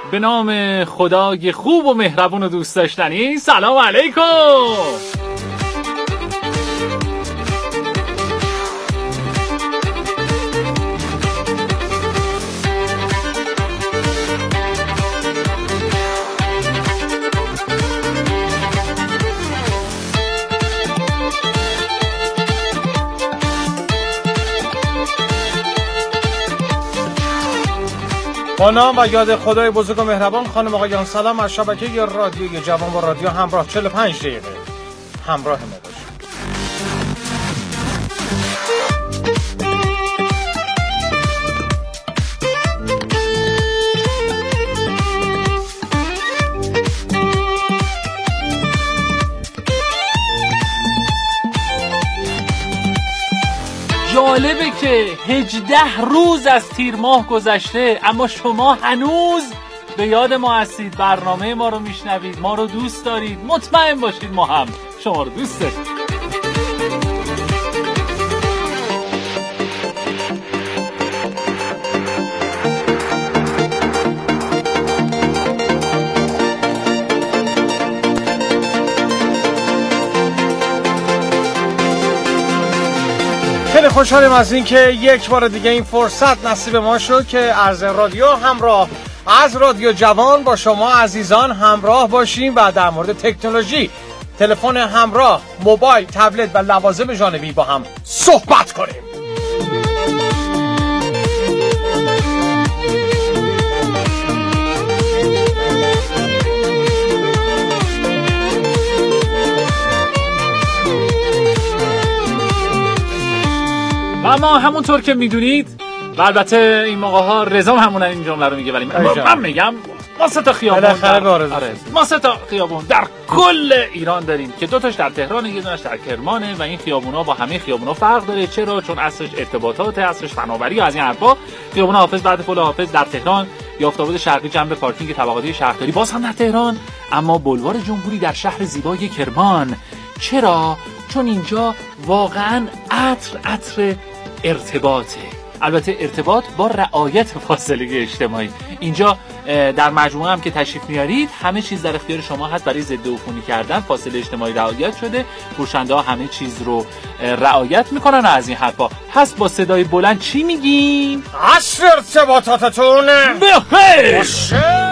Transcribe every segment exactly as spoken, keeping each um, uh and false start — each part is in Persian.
به نام خدای خوب و مهربون و دوست داشتنی. سلام علیکم. با نام و یاد خدای بزرگ و مهربان. خانم آقایان سلام از شبکه رادیوی جوان با رادیو همراه. چهل و پنج دقیقه همراه ما باشید. جالبه که هجده روز از تیر ماه گذشته اما شما هنوز به یاد ما هستید، برنامه ما رو میشنوید، ما رو دوست دارید. مطمئن باشید ما هم شما رو دوست دارید. خیلی خوشحالیم از این که یک بار دیگه این فرصت نصیب ما شد که از رادیو همراه، از رادیو جوان با شما عزیزان همراه باشیم و در مورد تکنولوژی، تلفن همراه، موبایل، تبلت و لوازم جانبی با هم صحبت کنیم. و ما همونطور که میدونید و البته این موقع ها رضا همونن این جمله رو میگه، ولی من میگم ما سه تا خیابون آره ما سه تا خیابون در کل ایران داریم که دو تاش در تهران، یه دونش در کرمانه و این خیابونا با همه خیابونا فرق داره. چرا؟ چون اصلش ارتباطات، اصلش فناوری از این حرفا. خیابون حافظ بعد پل حافظ در تهران، یافت‌آباد شرقی جنب پارکینگ طبقاتی شهرداری باز هم در تهران، اما بلوار جمهوری در شهر زیبای کرمان. چرا؟ چون اینجا واقعا عطر عطر ارتباطه. البته ارتباط با رعایت فاصله اجتماعی. اینجا در مجموعه هم که تشریف میارید همه چیز در اختیار شما هست برای ضد عفونی کردن. فاصله اجتماعی رعایت شده، فروشنده ها همه چیز رو رعایت میکنن. از این حرفا هست. با صدای بلند چی میگیم؟ عصر ارتباطاتتون بخیر باشه.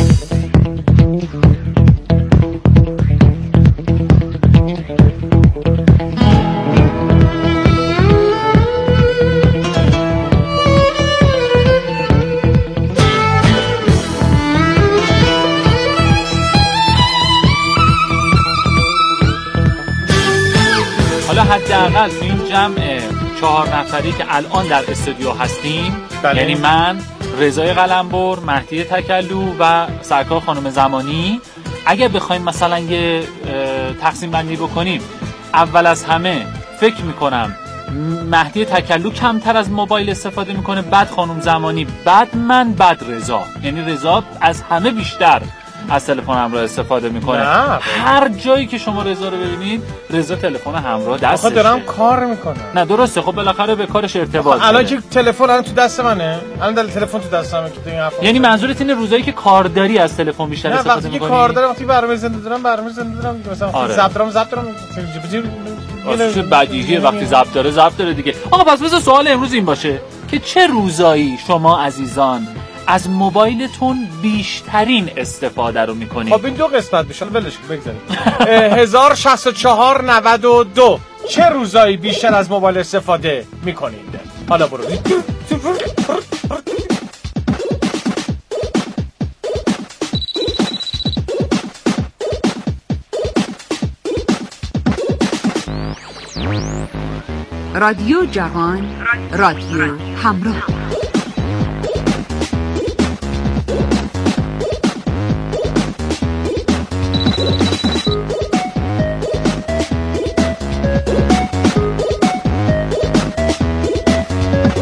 حداقل تو این جمع چهار نفری که الان در استودیو هستیم، بله. یعنی من، رضای قلمبر، مهدی تکلو و سرکار خانم زمانی، اگه بخوایم مثلا یه تقسیم بندی بکنیم، اول از همه فکر میکنم مهدی تکلو کمتر از موبایل استفاده میکنه، بعد خانم زمانی، بعد من، بعد رضا. یعنی رضا از همه بیشتر از تلفن همراه استفاده میکنه. نه. هر جایی که شما رضا رو ببینید، رضا تلفن همراه دستشه. آخه دارم کار میکنم. نه درسته، خب بالاخره به کارش ارتباط داره. الان که تلفن الان تو دست منه، الان دل تلفن تو دستمه که این حرفا. یعنی منظورت اینه روزایی که کارداری از تلفن بیشتر نه استفاده وقتی میکنی؟ که کار دارم، وقتی برنامه زنده دارم، برنامه زنده دارم مثلا آره. ضبط دارم، ضبط دارم. واسه بدیهیه وقتی ضبط داره، ضبط داره دیگه. آقا پس بذار سوال امروز این باشه که چه روزایی شما عزیزان از موبایلتون بیشترین استفاده رو میکنید؟ خب این دو قسمت بشه، ولش کن بگذاریم. هزار و شصت و چهار نود و دو چه روزایی بیشتر از موبایل استفاده میکنید؟ حالا برو. رادیو جوان، رادیو همراه.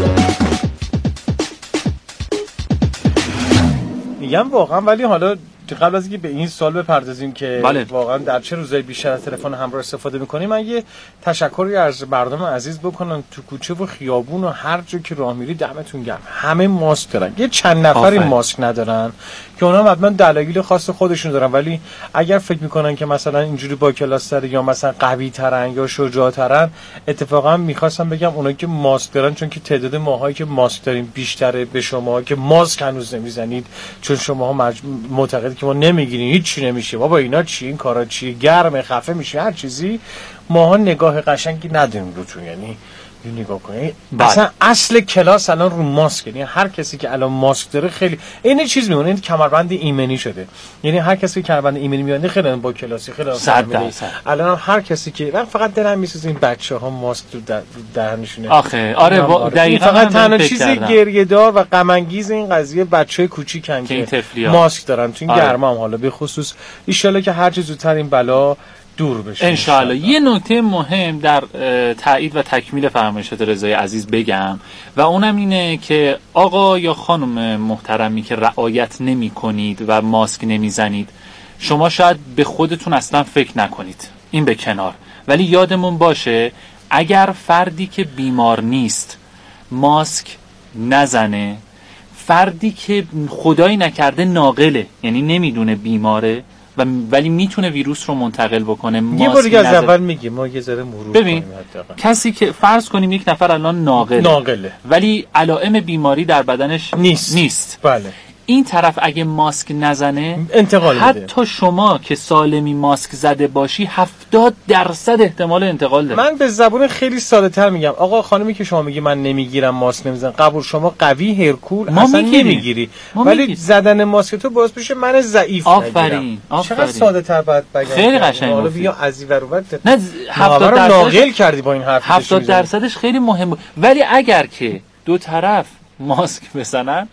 میگم واقعا، ولی حالا گفتی قبل از اینکه به این سوال بپردازیم که بله. واقعا در چه روزایی بیشتر از تلفن همراه استفاده می‌کنیم، من یه تشکری از مردم عزیز بکنم. تو کوچه و خیابون و هر جا که راه میری دمتون گرم، همه ماسک دارن. یه چند نفری ماسک ندارن که اونها حتما دلایل خاص خودشون دارن، ولی اگر فکر میکنن که مثلا اینجوری با کلاستر یا مثلا قوی ترن یا شجاع ترن، اتفاقا میخواستم بگم اونایی که ماسک دارن، چون که تعداد ماهایی که ماسک داریم بیشتره به شما که ماسک هنوز نمیزنید، چون شما مج... معتقدید که ما نمیگیریم هیچ چی نمیشه، بابا اینا چی، این کارا چی، گرمه، خفه میشه، هر چیزی. ماها نگاه قشنگی نداریم روتون، یعنی نگاه کنید اصلا اصل کلاس الان رو ماسک، یعنی هر کسی که الان ماسک داره خیلی این چیز میمونه، این کمربند ایمنی شده. یعنی هر کسی که کمربند ایمنی میونه خیلی با کلاسی خیلی صد درصد. الان هر کسی که من فقط دلم میسوزه این بچه‌ها ماسک تو دهنشونه. آخه آره با... دقیقاً فقط تنها چیزی گریه‌دار و غم انگیز این قضیه بچه‌های کوچیکن که, که ماسک دارن تو این آره. گرما هم حالا به خصوص ان شاءالله که هر چه زودتر این بلا دور بشه ان شاء الله. یه نکته مهم در تایید و تکمیل فرمایشات رضای عزیز بگم و اونم اینه که آقا یا خانم محترمی که رعایت نمی کنید و ماسک نمی زنید، شما شاید به خودتون اصلا فکر نکنید، این به کنار، ولی یادمون باشه اگر فردی که بیمار نیست ماسک نزنه، فردی که خدایی نکرده ناقله، یعنی نمیدونه بیماره و ولی میتونه ویروس رو منتقل بکنه، یه بار دیگه از اول میگیم ما یه ذره مرور ببین کسی که فرض کنیم یک نفر الان ناقله, ناقله. ولی علائم بیماری در بدنش نیست, نیست. بله. این طرف اگه ماسک نزنه انتقال حتی میده. شما که سالمی ماسک زده باشی هفتاد درصد احتمال انتقال داره. من به زبون خیلی ساده تر میگم آقا خانمی که شما میگی من نمیگیرم ماسک نمیزنم، قبول، شما قوی هرکول اصلا نمیگیری، ولی میگیری. زدن ماسک تو باعث بشه من ضعیف آفرین چقدر ساده تر بعد بگم، خیلی قشنگ حالا بیا از این ور اون نه هفتاد درصد ناقل کردی با این حرف، هفتاد درصدش خیلی مهمه. ولی اگر که دو طرف ماسک بزنن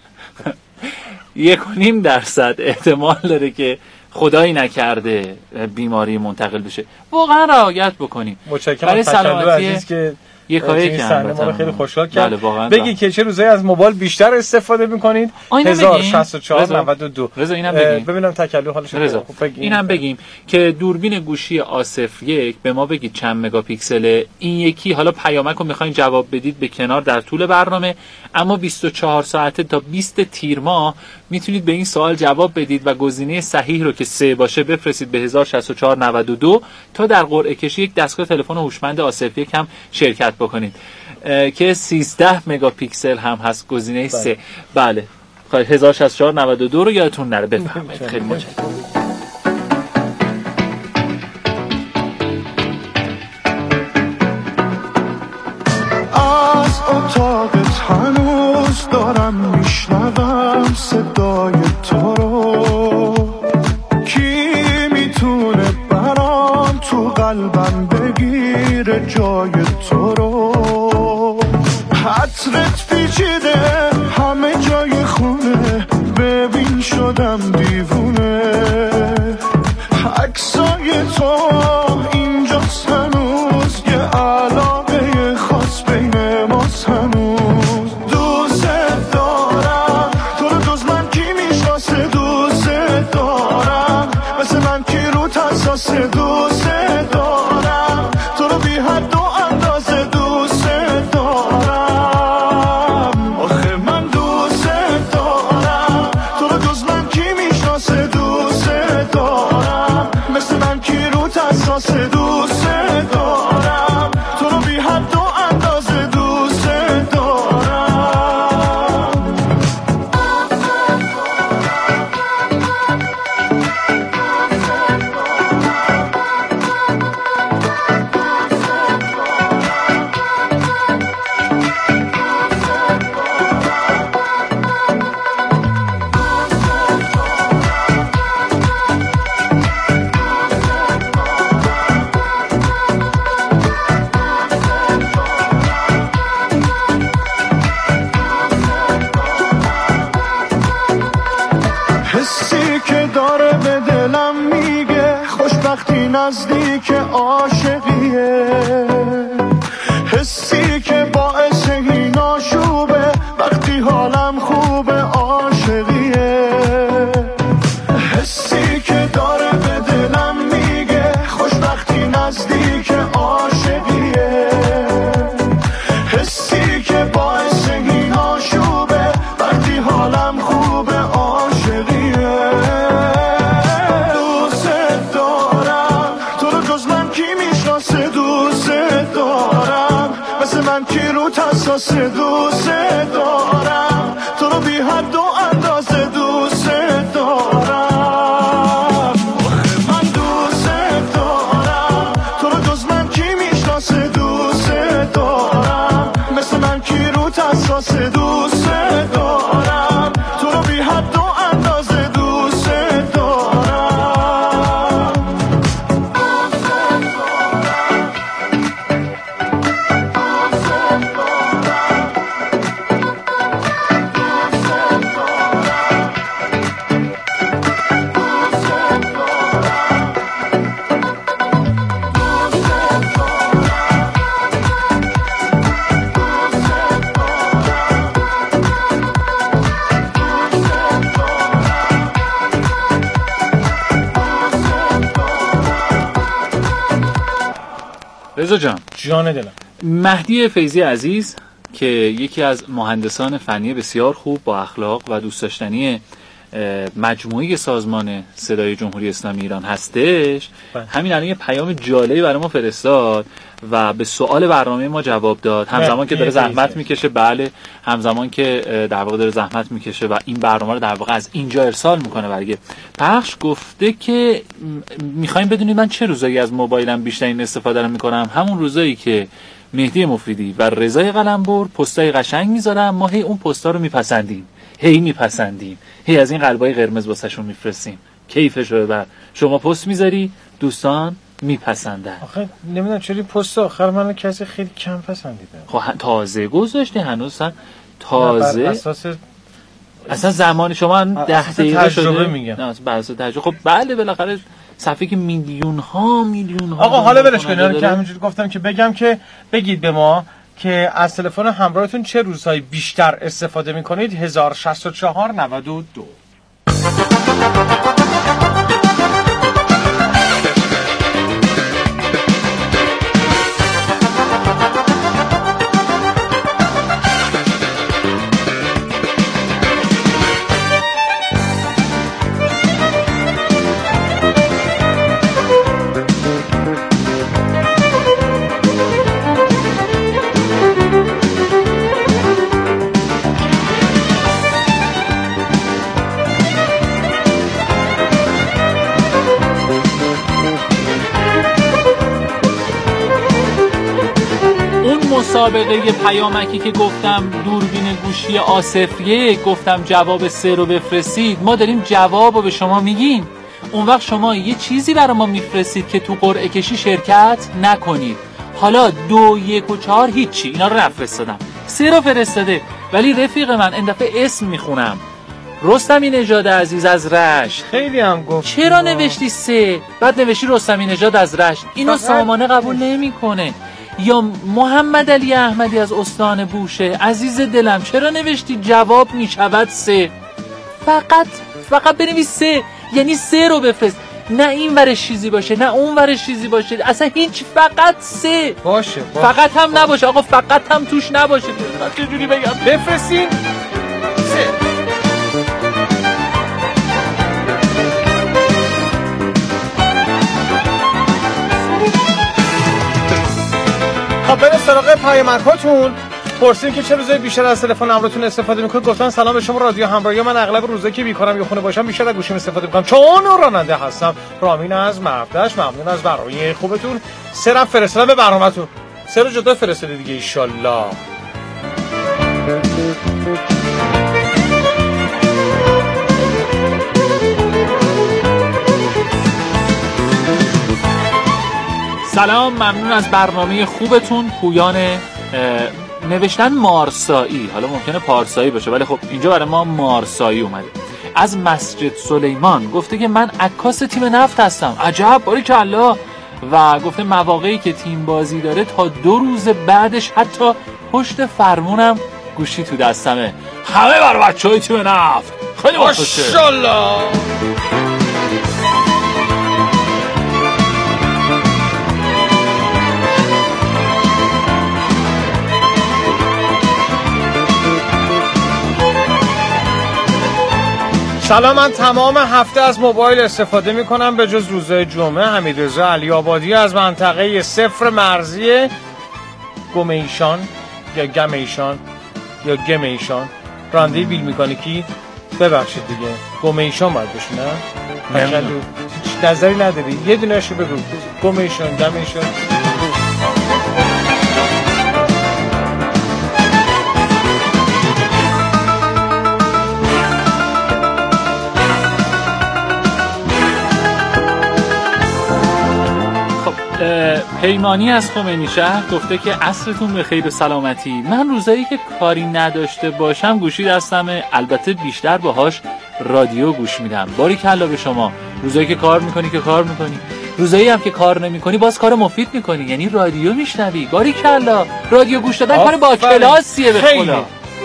یک و نیم درصد احتمال داره که خدایی نکرده بیماری منتقل بشه. واقعا رعایت بکنیم. برای سلامتی عزیز که یه کاری کردن ما رو خیلی خوشحال کرد. بله بگی که چه روزایی از موبایل بیشتر استفاده میکنید؟ هزار و شصت و چهار نود و دو. رضا اینم بگیم. ببینم تکلو حالش خوب. اینم بگیم که دوربین گوشی آ صفر یک به ما بگید چند مگاپیکسله. این یکی حالا پیامکو میخواین جواب بدید به کنار در طول برنامه، اما بیست و چهار ساعته تا بیست تیر ماه میتونید به این سوال جواب بدید و گزینه صحیح رو که سه باشه بفرستید به هزار و شصت و چهار نود و دو تا در قرعه کشی یک دستگاه تلفن هوشمند آ صفر یک هم شرکت بکنید که سیزده مگاپیکسل هم هست گزینه سه. بله هزار و شصت و چهار نود و دو رو یادتون نره بفرمایید. خیلی متشکرم. از اتاقت هنوز دارم میشنوم صدای تو رو، کی میتونه برام تو قلبم بگیره جای تو رو، حترت پیچیده همه جای خونه، ببین شدم دیوونه، عکسای تو اینجاست هنوز، یه علاقه خاص بین ماست هنوز، دوست دارم تو رو جز من کی میشناسه، دوست دارم مثل من کی رو حساسه، دوست دارم تو رو بی حد و اندازه، دوست دارم آخه من دوست دارم تو رو جز من کی میشناسه، دوست دارم مثل من کی رو حساسه، دوست دارم تو رو بی حد و اندازه، دوست دارم. حسی که داره به دلم میگه خوشبختی نزدیک عاشقیه، حسی که باعث این آشوبه وقتی حالم خوبه عاشقیه، حسی احساس دوست دارم، تو رو بی حد و اندازه دوست دارم. من دوست دارم تو رو، جز من کی میشناسه دوست دارم، مثل من کی رو تساس دوست دارم، تو رو بی حد و اندازه دوست دارم. رضا جان، جان دلم، مهدی فیضی عزیز که یکی از مهندسان فنی بسیار خوب با اخلاق و دوست داشتنی مجموعه سازمان صدای جمهوری اسلامی ایران هستش، بله. همین الان یه پیام جالبی برای ما فرستاد و به سوال برنامه ما جواب داد، همزمان که داره زحمت میکشه. بله، همزمان که در واقع داره زحمت میکشه و این برنامه رو در واقع از اینجا ارسال میکنه برای پخش. گفته که میخوایم بدونید من چه روزایی از موبایلم بیشترین استفاده رو میکنم. همون روزایی که مهدی مفیدی و رضای قلمبر پستای قشنگ میذارن، ما هی اون پستا رو میپسندیم، هی میپسندیم، هی از این قلبای قرمز واسهشون میفرستیم. کیفشو ببر. شما پست میذاری، دوستان میپسندن. آخه نمیدونم چرا پست آخر من کسی خیلی کم پسندیده. خب تازه گذاشتی هنوز تازه اساس اصلا زمان شما ده دقیقه شده میگم. نه بر اساس تجربه. خب بله بالاخره صفحه که میلیون ها میلیون ها. آقا حالا ولش کنید که همینجوری گفتم که بگم که بگید به ما که از تلفن همراهتون چه روزهایی بیشتر استفاده میکنید. هزار و شصت و چهار نود و دو. مسابقه پیامکی که گفتم دوربین گوشی آصف یک، گفتم جواب سه رو بفرستید، ما داریم جواب رو به شما میگیم. اون وقت شما یه چیزی برای ما میفرستید که تو قرعه کشی شرکت نکنید. حالا دو، یک و چهار هیچی، اینا رو نفرستادم. سه رو فرستاده، ولی رفیق من این دفعه اسم میخونم، رستمی نژاد عزیز از رشت. خیلی هم گفت چرا نوشتی سه بعد نوشتی رستمی نژاد از رشت؟ اینو سامانه قبول نمیکنه. یا محمد علی احمدی از استان بوشه، عزیز دلم چرا نوشتی جواب میشود سه؟ فقط فقط بنویس سه، یعنی سه رو بفرست، نه این ورش چیزی باشه نه اون ورش چیزی باشه، اصلا هیچ، فقط سه باشه, باشه. فقط هم نباشه آقا، فقط هم توش نباشه. چه جوری بگم؟ بفرستین سه. خب بریم سراغ پیامکاتون. پرسیدین که چه روزایی بیشتر از تلفن همراهتون استفاده میکنید. گفتن سلام به شما رادیو همراهی. من اغلب روزایی که بیکارم یا خونه باشم بیشتر از گوشیم استفاده میکنم چون راننده هستم. رامین از مردش، ممنون از برنامه خوبتون. سه رو فرستادم به برنامه‌تون. سه رو جدا فرستادید دیگه ان شاء الله. سلام، ممنون از برنامه خوبتون. پویان نوشتن مارسایی، حالا ممکنه پارسایی باشه ولی خب اینجا برای ما مارسایی اومده. از مسجد سلیمان گفته که من عکاس تیم نفت هستم. عجب، باریکالله. و گفته مواقعی که تیم بازی داره تا دو روز بعدش حتی پشت فرمونم گوشی تو دستمه. همه برای بچهای تیم نفت. خیلی باشه. ماشاءالله. سلام، من تمام هفته از موبایل استفاده می کنم به جز روزهای جمعه. حمیدرضا علی آبادی از منطقه صفر مرزی گمیشان یا گم ایشان یا گم ایشان راننده بیل مکانیکی ببخشید دیگه گم ایشان باید بشه نه؟ نمیدونم نظری نداری یه دونه‌شو بگو گم ایشان گم ایشان. پیمانی از خمینی شهر گفته که عصرتون به خیر و سلامتی. من روزایی که کاری نداشته باشم گوشی دستمه، البته بیشتر باهاش رادیو گوش میدم. باریکلا به شما. روزایی که کار میکنی که کار میکنی، روزایی هم که کار نمیکنی باز کار مفید میکنی، یعنی رادیو میشنوی. باریکلا. رادیو گوش دادن کار با کلاسیه به خدا.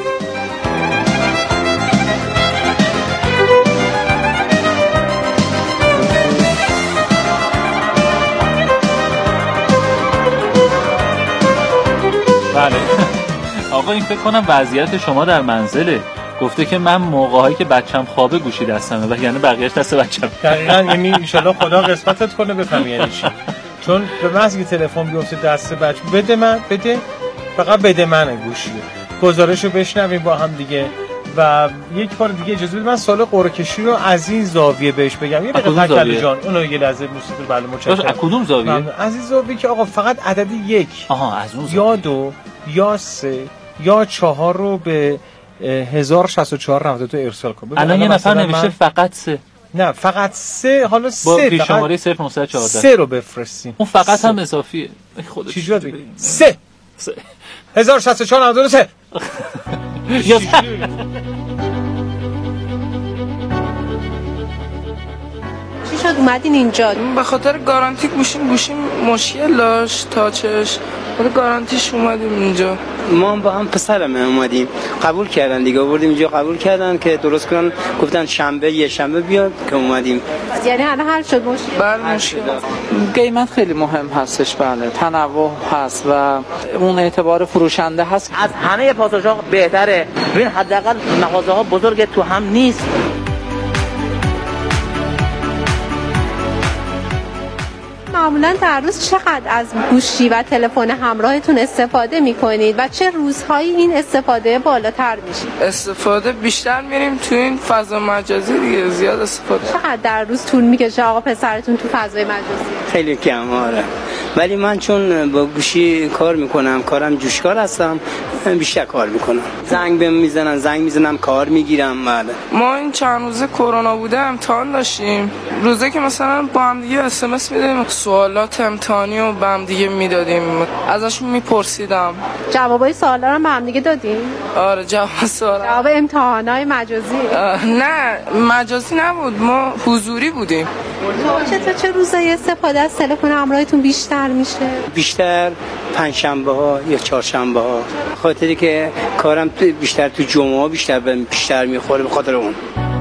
بله. آقا این فکر کنم وضعیت شما در منزله. گفته که من موقع‌هایی که بچم خوابه گوشی دستمه و یعنی بقیه‌اش دست بچم. دقیقاً یعنی ان شاءالله خدا قسمتت کنه بفهمی یعنی چی. چون به محض که تلفن بیفته دست بچه بده من بده فقط بده من گوشی. گزارشو بشنویم با هم دیگه و یک بار دیگه اجازه بده من سوال قرعه کشی رو از این زاویه بهش بگم. یه دقیقه تکل جان اونو یه لحظه موسیقی بله متشکرم. از کدوم زاویه؟ از این زاویه که آقا فقط عدد یک. آها از اون یا دو یا سه یا چهار رو به هزار و شصت و چهار نود و دو ارسال کن. الان یه نفر نوشته فقط سه. نه فقط سه. حالا سه با پیش شماره صفر نهصد و چهارده سه رو بفرستیم. اون فقط سه. هم اضافیه. خودش چی جوری بگیم؟ سه سه هزار و شصت و چهار نود و دو سه. چی شد اومدین اینجا؟ به خاطر گارانتی گوشیم گوشیم مشکل داشت تاچش. ولی گارانتیش اومدیم اینجا. ما با هم پسرم اومدیم قبول کردن دیگه آوردیم اینجا قبول کردن که درست کنن گفتن شنبه یه شنبه بیاد که اومدیم. یعنی الان حل شد مشکل؟ بله مشکل. قیمت خیلی مهم هستش بله تنوع هست و اون اعتبار فروشنده هست. از همه پاساژها بهتره. ببین حداقل مغازه‌ها بزرگ تو هم نیست. معمولا در روز چقدر از گوشی و تلفن همراهتون استفاده میکنید و چه روزهایی این استفاده بالاتر میشه؟ استفاده بیشتر میریم تو این فضا مجازی دیگه زیاد استفاده. چقدر در روز طول میکشه آقا پسرتون تو فضای مجازی؟ خیلی کم آره. ولی من چون با گوشی کار میکنم کارم جوشکار هستم بیشتر کار میکنم. زنگ بهم میزنن زنگ میزنم کار میگیرم. بله ما این چند روزه کرونا بوده امتحان داشتیم. روزه که مثلا با هم دیگه اس ام اس میدادیم سوالات امتحانی رو با هم دیگه میدادیم ازشون میپرسیدم. جوابای سوالا رو با هم دیگه دادیم؟ آره جواب سوالا. جواب امتحانای مجازی؟ نه مجازی نبود ما حضوری بودیم. تو چطور چه روزایی استفاده از تلفن همراهتون بیشتر میشه؟ بیشتر پنجشنبه ها یا چهارشنبه ها خاطری که کارم بیشتر تو جمعه ها بیشتر بهم بیشتر میخوره به خاطر اون.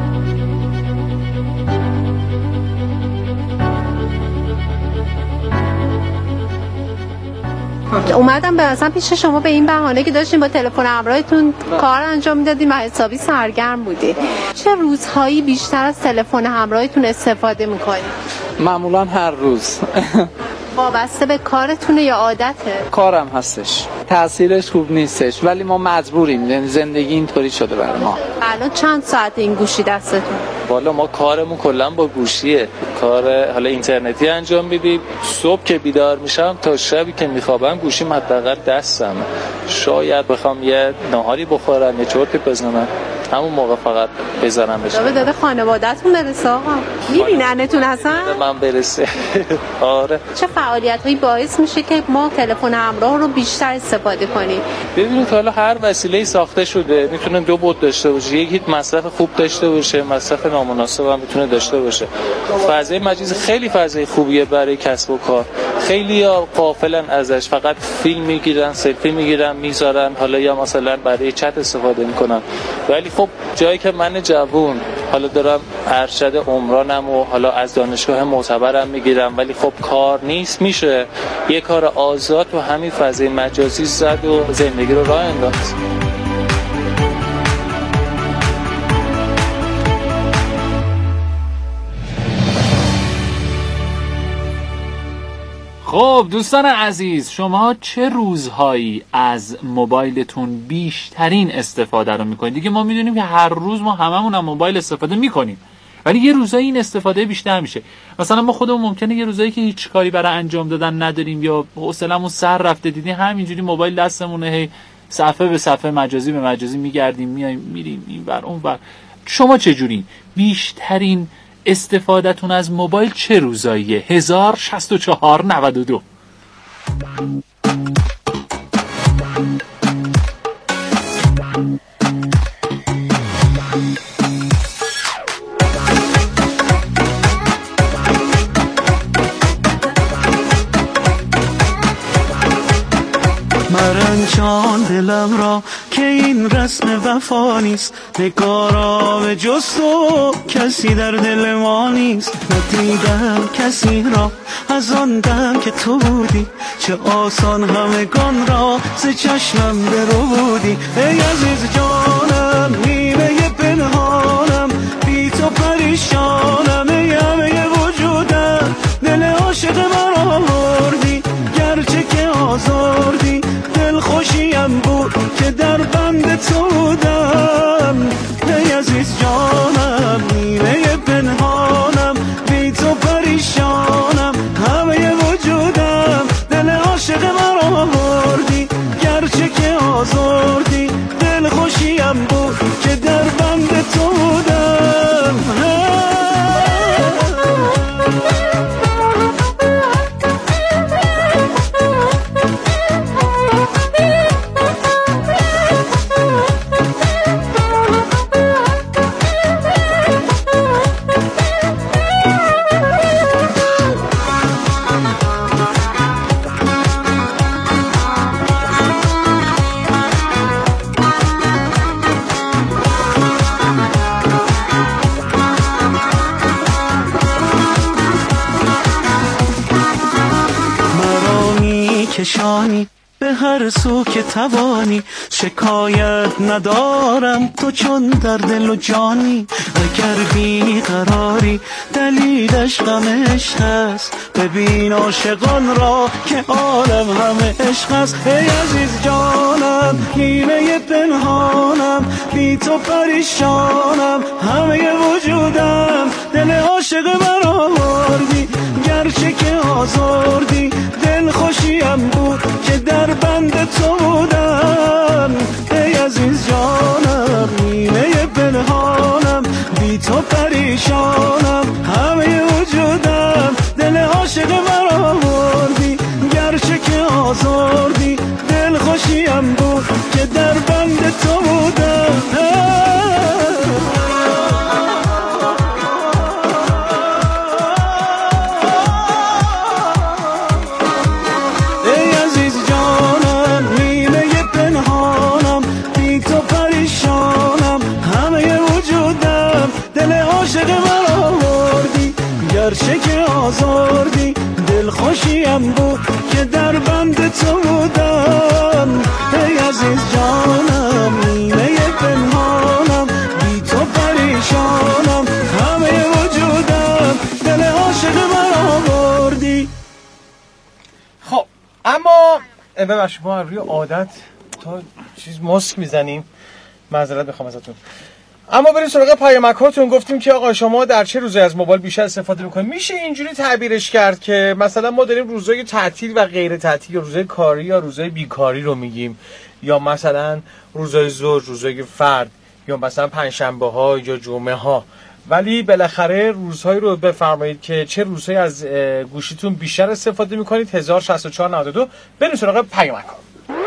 اومدم به مثلا پیش شما به این بهانه که داشتین با تلفن همراهتون کار انجام میدادین و حسابی سرگرم بودین. چه روزهایی بیشتر از تلفن همراهتون استفاده میکنید؟ معمولا هر روز. وابسته به کارتونه یا عادته؟ کارم هستش. تأثیرش خوب نیستش ولی ما مجبوریم. زندگی اینطوری شده برای ما. الان چند ساعت این گوشی دستتون؟ والا ما کارمون کلا با گوشیه. کار حالا اینترنتی انجام میدیم. صبح که بیدار میشم تا شبی که میخوابم گوشیم حداقل دستم. شاید بخوام یه ناهاری بخورم یه چرتی بزنم همون موقع فقط بذارم بشه. داده داده خانواده‌تون برسه آقا. میبیننتون اصلا؟ من برسه. آره. چه فعالیت‌هایی باعث میشه که ما تلفن همراه رو بیشتر استفاده کنیم؟ ببینید حالا هر وسیله‌ای ساخته شده میتونه دو بعد داشته باشه. یکی مصرف خوب داشته باشه، مصرف نامناسب هم میتونه داشته باشه. فضای مجازی خیلی فضای خوبیه برای کسب و کار. خیلی‌ها غافلن ازش، فقط فیلم میگیرن، سلفی میگیرن، میذارن، حالا یا مثلا برای چت استفاده میکنن. ولی خب جایی که من جوون حالا دارم ارشد عمرانم و حالا از دانشگاه معتبرم میگیرم ولی خب کار نیست، میشه یه کار آزاد تو همین فضای مجازی زد و زندگی رو راه انداخت. خب دوستان عزیز، شما چه روزهایی از موبایلتون بیشترین استفاده رو میکنید؟ دیگه ما میدونیم که هر روز ما هممون هم موبایل استفاده میکنیم، ولی یه روزایی این استفاده بیشتر میشه. مثلا ما خودمون ممکنه یه روزایی که هیچ کاری برای انجام دادن نداریم یا حوصله‌مون سر رفته، دیدین همینجوری موبایل دستمونه، هی صفحه به صفحه مجازی به مجازی میگردیم، میایم میریم این ور اون ور. شما چه جورین؟ بیشترین استفادهتون از موبایل چه روزاییه؟ هزار شصت و چهار نود و دو. مرنجان دلم را که این رسم وفا نیست، نگارا به جز تو کسی در دل ما نیست. ندیدم کسی را از آن دم که تو بودی، چه آسان همگان را ز چشمم برو بودی. ای عزیز جانم نیمه پنهانم، بی تو پریشانم، ای همه وجودم دل عاشق مرا بردی، گرچه که آزردی دل خوشیم بود که در بند تو بودم. ای عزیز جانم نیمه پنهانم، بی تو پریشانم، همه وجودم دل عاشق مرا بردی، گرچه که آزردی دل خوشیم بود که در بند تو بودم. کشانی به هر سو که توانی، شکایت ندارم تو چون در دل و جانی. اگر بی قراری دلیلش غم عشق است، ببین عاشقان را که عالم همه عشق است. ای عزیز جانم نیمه پنهانم، بی تو پریشانم، همه وجودم دل عاشق مرا بردی، گرچه که آزردی دل خوشیم بود که در بند تو بودم. ای عزیز جانم نیمه پنهانم، بی تو پریشانم، همه وجودم دل عاشق مرا بردی، گرچه که آزردی دل خوشیم بود که در بند تو بودم. گرچه که آزردی دل خوشیم بود که در بند تو بودم. ای عزیز جانم نیمه پنهانم، بی تو پریشانم، همه وجودم دل عاشق مرا بردی. خب اما ببخشید ما روی عادت تا چیز ماسک میزنیم، معذرت میخوام ازتون. اما بریم سراغ پیامک‌هاتون. گفتیم که آقا شما در چه روزی از موبایل بیشتر استفاده میکنید؟ میشه اینجوری تعبیرش کرد که مثلا ما داریم روزهای تعطیل و غیر تعطیل یا روزهای کاری یا روزهای بیکاری رو میگیم، یا مثلا روزهای زوج، روزهای فرد، یا مثلا پنجشنبه ها یا جمعه ها، ولی بالاخره روزهایی رو بفرمایید که چه روزهایی از گوشیتون بیشتر استفاده میکنید. هزار شصت و چهار نود و دو. بریم سراغ پیامک‌ها.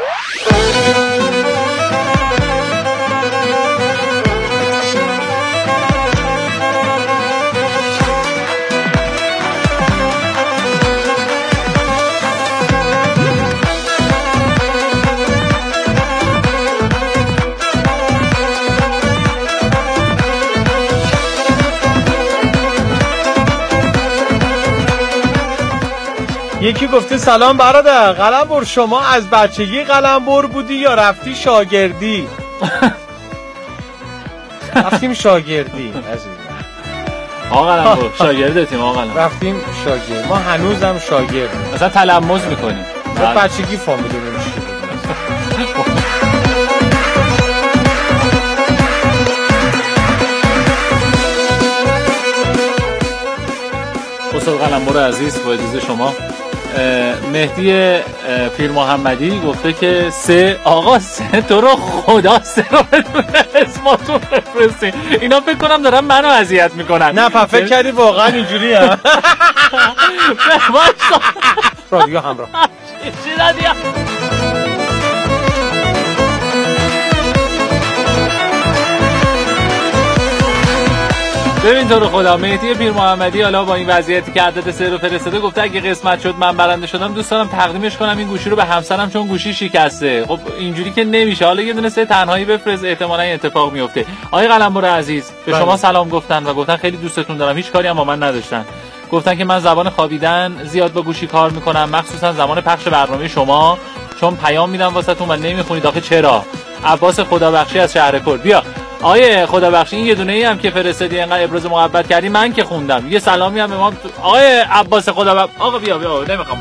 یکی گفته سلام برادر، قلمبر شما از بچگی قلمبر بودی یا رفتی شاگردی؟ رفتیم شاگردی عزیزم. آقا قلمرو شاگردتیم آقا قلمرو. رفتیم شاگرد. ما هنوزم شاگردیم. مثلا تلمذ میکنیم. ما بچگی فامیلمون چی بود. استاد قلمرو عزیز با اجازه شما، مهدی پیر محمدی گفته که سه آقا سه تو رو خدا سه رو بدون اسماتون بفرستین. اینا فکر کنم دارن منو اذیت میکنن. نه پا فکر کردی واقعا اینجوری هم رادیو همراه چی رادیو ببین تو رو خدا. مهدی پیر محمدی حالا با این وضعیتی که عدد سه رو فرستاده گفته اگه قسمت شد من برنده شدم دوست دارم تقدیمش کنم این گوشی رو به همسرم چون گوشی شکسته. خب اینجوری که نمیشه. حالا یه دونه سه تنهایی بفرست احتمالاً این اتفاق میفته. آقای قلمرو عزیز به بله. شما سلام گفتن و گفتن خیلی دوستتون دارم. هیچ کاری هم با من نداشتن. گفتن که من زبان خوابیدن زیاد با گوشی کار میکنم، مخصوصا زمان پخش برنامه شما، چون پیام میدم واسهتون و نمیخونید. آخه چرا؟ عباس خدابخشی از شهر کرد. بیا آیه خدابخشی این یه دونه ای هم که فرستادی انقدر ابراز محبت کردی من که خوندم. یه سلامی هم به ما آیه عباس خدابخشی. آقا بیا بیا نمیخوام.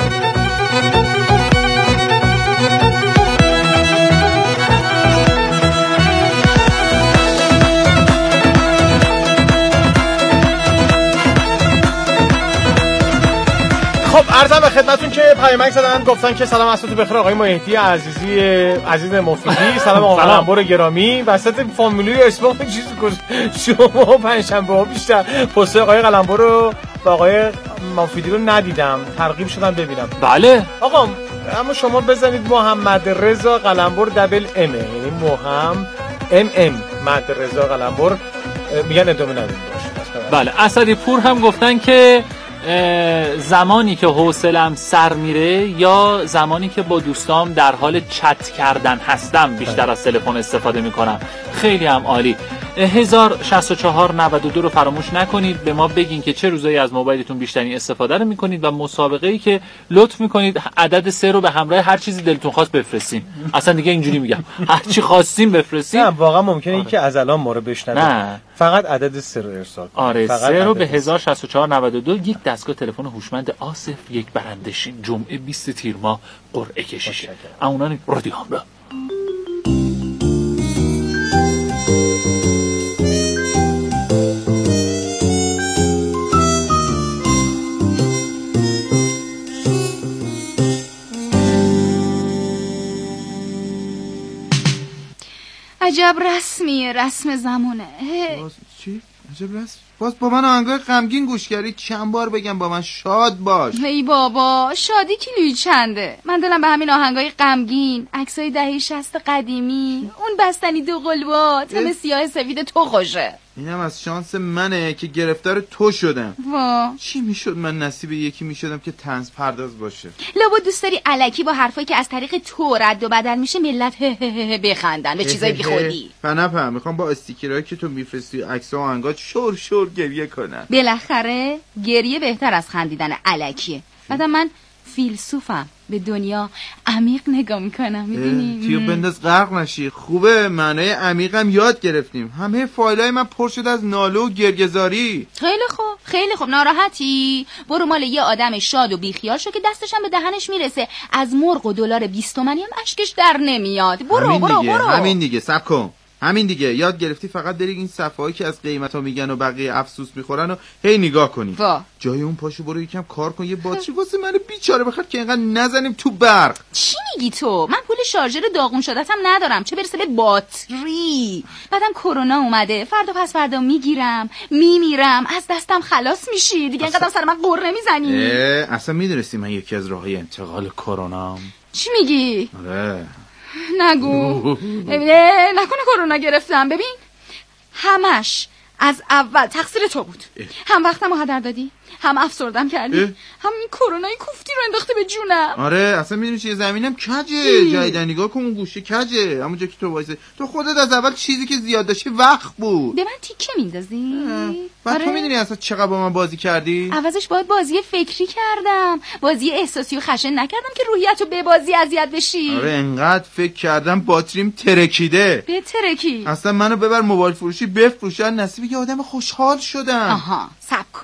خب عرضم به خدمتتون که پیامک زدن گفتن که سلام عصرتون بخیر آقای مهدی عزیزی عزیز مفیدی. سلام آقا قلمرو گرامی. وسط فامیلی اسم چیزی شما پنجشنبه ها بیشتر پست آقای قلمرو و آقای مفیدی رو ندیدم، ترغیب شدم ببینم. بله آقا اما شما بزنید محمد رضا قلمرو دبل ام، یعنی مهم ام ام محمد رضا قلمرو میگن ادامه ندید باشه. بله اسدی پور هم گفتن که زمانی که حوصله‌ام سر میره یا زمانی که با دوستام در حال چت کردن هستم بیشتر از تلفن استفاده میکنم. خیلی هم عالی. هزار و شصت و چهار نود و دو رو فراموش نکنید. به ما بگین که چه روزایی از موبایلتون بیشترین استفاده رو میکنید و مسابقه‌ای که لطف میکنید عدد سه رو به همراه هر چیزی دلتون خواست بفرستین. اصلا دیگه اینجوری میگم هر چی خواستین بفرستین. نه واقعا ممکنه آره. که از الان ما رو بشنوید. نه فقط عدد سه رو ارسال کنید. آره سه رو به هزار و شصت و چهار نود و دو. یک دستگاه تلفن هوشمند آصف یک برندشین جمعه بیست تیر ماه قرعه کشیشه. اونان رادیو همراه. عجب رسمیه، رسم زمونه. باز چی؟ عجب رسم؟ باز با من آهنگای غمگین گوش کردی؟ چند بار بگم با من شاد باش. ای بابا شادی کیلویی چنده؟ من دلم به همین آهنگای غمگین، عکسای دهه شصت قدیمی، اون بستنی دو قلبات همه سیاه سفید تو خوشه. اینم از شانس منه که گرفتار تو شدم. وا چی میشد من نصیب یکی میشدم که طنز پرداز باشه؟ لابد دوست داری الکی با حرفایی که از طریق تو رد و بدل میشه ملت هه هه هه بخندن به چیزای بیخودی. فنپم میخوام با استیکرایی که تو میفرستی عکس و آهنگات شور شور گریه کنم. بالاخره گریه بهتر از خندیدن الکیه. بعدم من فیلسوفم، به دنیا عمیق نگاه میکنم. میدونی تیو بنداز غرق نشی. خوبه معنای عمیقم یاد گرفتیم. همه فایلای من پر شده از ناله و گریه‌زاری. خیلی خوب خیلی خوب. ناراحتی؟ برو مال یه آدم شاد و بیخیال شو که دستش هم به دهنش میرسه. از مرغ و دلار بیست تومانی هم اشکش در نمیاد. برو همین برو دیگه. برو همین دیگه صبر کن. همین دیگه یاد گرفتی فقط بری این صفحه‌ای که از قیمتا میگن و بقیه افسوس میخورن و هی نگاه کنی. وا. جای اون پاشو برو یکم کار کن، یه باتری واسه من بیچاره بخیر که اینقدر نزنیم تو برق. چی میگی تو؟ من پول شارژر داغون شدتم ندارم، چه برسه به باتری. بعدم کرونا اومده، فردا پس فردا میگیرم میمیرم، از دستم خلاص میشی دیگه. اینقدر سر من قره میزنی. اصلا میدونستی من یکی از راههای انتقال کرونام؟ چی میگی؟ آره نگو. نه نکنه کرونا گرفتم. ببین همش از اول تقصیر تو بود. هم وقتمو هدر دادی، هم افسردم کردی، هم این کرونای کوفتی رو انداخته به جونم. آره اصلا میدونی چیه، زمینم کجه. جای نگاه کن اون گوشه کجه، همونجا که تو وایسه. تو خودت از اول چیزی که زیاد داشتی وقت بود. به من تیکه میندازی؟ بعد آره؟ تو میدونی اصلا چقدر با من بازی کردی؟ عوضش باید بازی فکری کردم، بازی احساسی و خشن نکردم که روحیتو به بازی اذیت بشی. آره انقدر فکر کردم باتریم ترکیده. به ترکی. اصلا منو ببر موبایل فروشی بفروشن، نصیب یه آدم خوشحال شدم. آها صبر کن.